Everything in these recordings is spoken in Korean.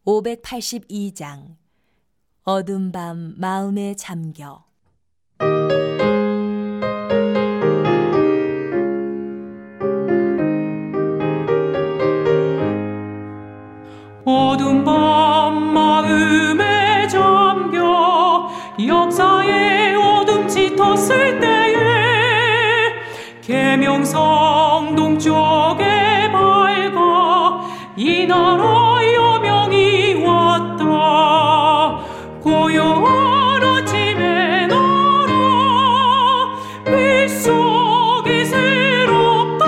582장 어두운 밤 마음에 잠겨. 어두운 밤 마음에 잠겨 역사의 어둠 짙었을 때에 계명성 동쪽에 밝아 이 나라 여명이 왔다. 고요한 아침의 나라 빛 속이 새롭다.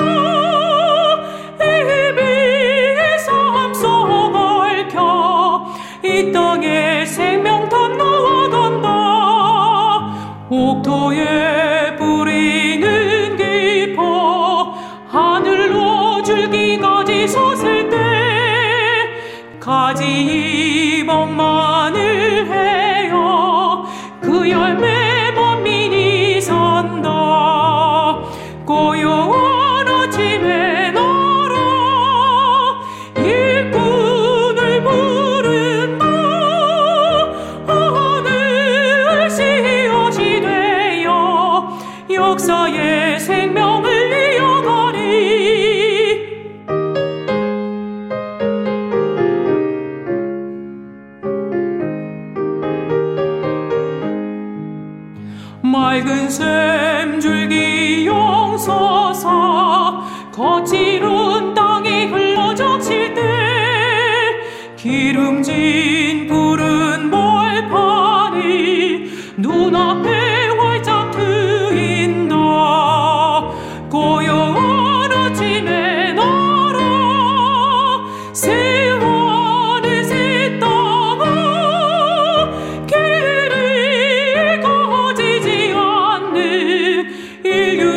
이비의 삶 속 얽혀 이 땅에 생명탄 나아간다. 옥토에 뿌리는 깊어 하늘로 줄기까지 섰을 때 가지 이목만을 해요 그 열매 만민이 산다. 고요한 아침의 나라 일꾼을 부른다. 하늘 씨앗이 되어 역사의 생명을 이어가리. 맑은 샘줄기 용서사 거칠은 땅이 흘러적칠 때 기름진 푸른 벌판이 눈앞에 활짝 트인다. 고요한 아침의 나라 새 하늘 새 땅아 길이 꺼지지 않는 인류